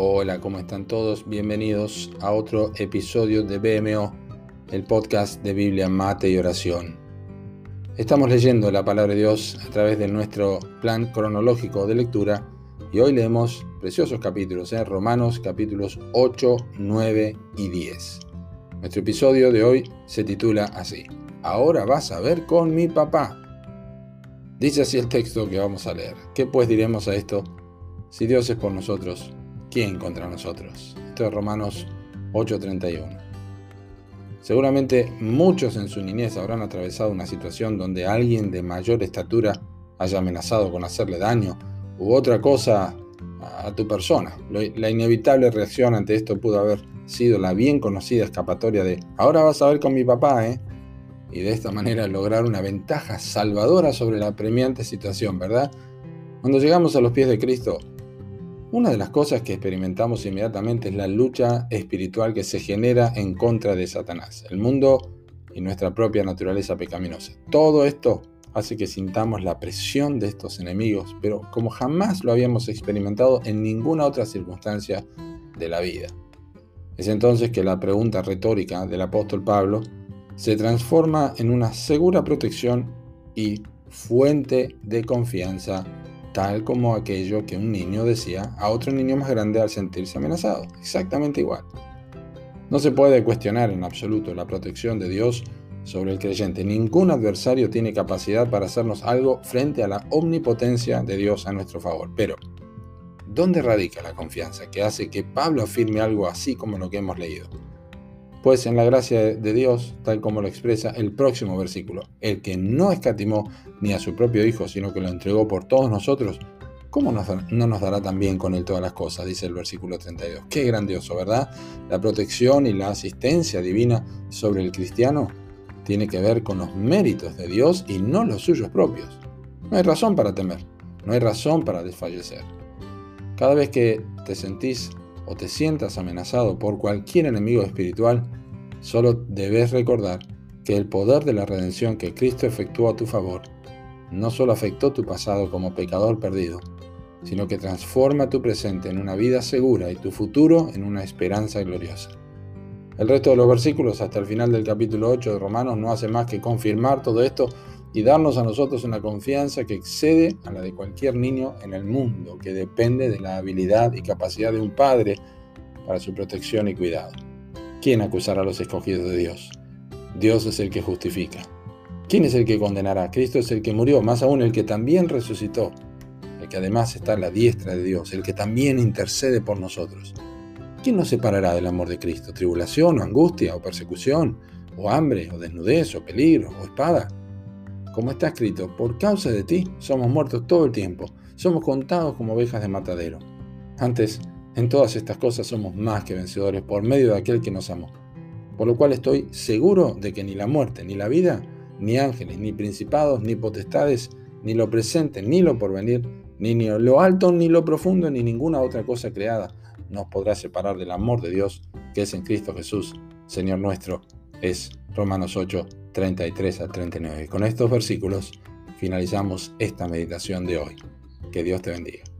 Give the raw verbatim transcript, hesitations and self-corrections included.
Hola, ¿cómo están todos? Bienvenidos a otro episodio de B M O, el podcast de Biblia, Mate y Oración. Estamos leyendo la Palabra de Dios a través de nuestro plan cronológico de lectura y hoy leemos preciosos capítulos, ¿eh? Romanos capítulos ocho, nueve y diez. Nuestro episodio de hoy se titula así: Ahora vas a ver con mi papá. Dice así el texto que vamos a leer. ¿Qué pues diremos a esto? Si Dios es por nosotros, ¿quién contra nosotros? Esto es Romanos ocho, treinta y uno. Seguramente muchos en su niñez habrán atravesado una situación donde alguien de mayor estatura haya amenazado con hacerle daño u otra cosa a tu persona. La inevitable reacción ante esto pudo haber sido la bien conocida escapatoria de ahora vas a ver con mi papá, ¿eh? Y de esta manera lograr una ventaja salvadora sobre la apremiante situación, ¿verdad? Cuando llegamos a los pies de Cristo, una de las cosas que experimentamos inmediatamente es la lucha espiritual que se genera en contra de Satanás, el mundo y nuestra propia naturaleza pecaminosa. Todo esto hace que sintamos la presión de estos enemigos, pero como jamás lo habíamos experimentado en ninguna otra circunstancia de la vida. Es entonces que la pregunta retórica del apóstol Pablo se transforma en una segura protección y fuente de confianza, tal como aquello que un niño decía a otro niño más grande al sentirse amenazado. Exactamente igual. No se puede cuestionar en absoluto la protección de Dios sobre el creyente. Ningún adversario tiene capacidad para hacernos algo frente a la omnipotencia de Dios a nuestro favor. Pero, ¿dónde radica la confianza que hace que Pablo afirme algo así como lo que hemos leído? Pues en la gracia de Dios, tal como lo expresa el próximo versículo: el que no escatimó ni a su propio Hijo, sino que lo entregó por todos nosotros, ¿cómo nos, no nos dará también con él todas las cosas? Dice el versículo treinta y dos. Qué grandioso, ¿verdad? La protección y la asistencia divina sobre el cristiano tiene que ver con los méritos de Dios y no los suyos propios. No hay razón para temer, no hay razón para desfallecer. Cada vez que te sentís o te sientas amenazado por cualquier enemigo espiritual, solo debes recordar que el poder de la redención que Cristo efectuó a tu favor no solo afectó tu pasado como pecador perdido, sino que transforma tu presente en una vida segura y tu futuro en una esperanza gloriosa. El resto de los versículos hasta el final del capítulo ocho de Romanos no hace más que confirmar todo esto y darnos a nosotros una confianza que excede a la de cualquier niño en el mundo, que depende de la habilidad y capacidad de un padre para su protección y cuidado. ¿Quién acusará a los escogidos de Dios? Dios es el que justifica. ¿Quién es el que condenará? Cristo es el que murió, más aún el que también resucitó, el que además está a la diestra de Dios, el que también intercede por nosotros. ¿Quién nos separará del amor de Cristo? ¿Tribulación o angustia o persecución o hambre o desnudez o peligro o espada? Como está escrito, por causa de ti somos muertos todo el tiempo, somos contados como ovejas de matadero. Antes, en todas estas cosas somos más que vencedores por medio de aquel que nos amó. Por lo cual estoy seguro de que ni la muerte, ni la vida, ni ángeles, ni principados, ni potestades, ni lo presente, ni lo porvenir, ni, ni lo alto, ni lo profundo, ni ninguna otra cosa creada nos podrá separar del amor de Dios que es en Cristo Jesús, Señor nuestro. Es Romanos ocho, treinta y tres al treinta y nueve. Con estos versículos finalizamos esta meditación de hoy. Que Dios te bendiga.